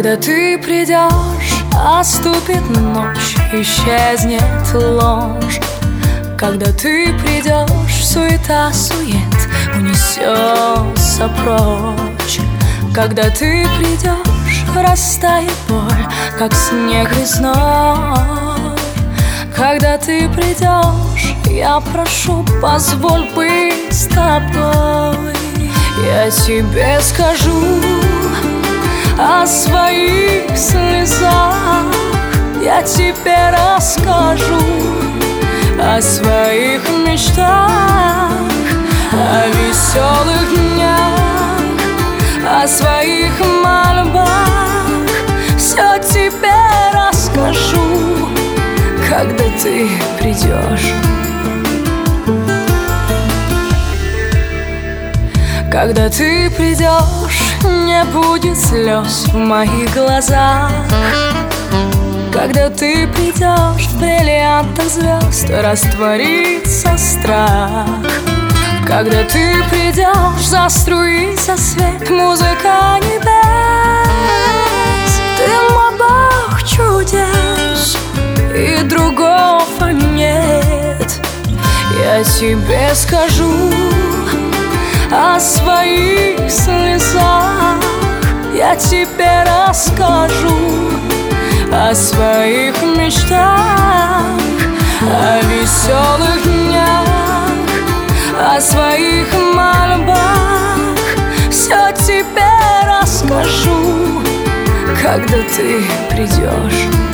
Когда ты придешь, оступит ночь, исчезнет ложь. Когда ты придешь, суета-сует унесется прочь. Когда ты придешь, растает боль, как снег весной. Когда ты придешь, я прошу, позволь быть с тобой. Я тебе скажу о своих слезах, я тебе расскажу о своих мечтах, о веселых днях, о своих мольбах. Все тебе расскажу, когда ты придешь. Когда ты придешь, не будет слез в моих глазах. Когда ты придешь, в бриллиантах звезд растворится страх. Когда ты придешь, заструится свет, музыка небес. Ты мой бог чудес, и другого нет. Я тебе скажу о своих слезах, я тебе расскажу о своих мечтах, о веселых днях, о своих мольбах. Все тебе расскажу, когда ты придешь.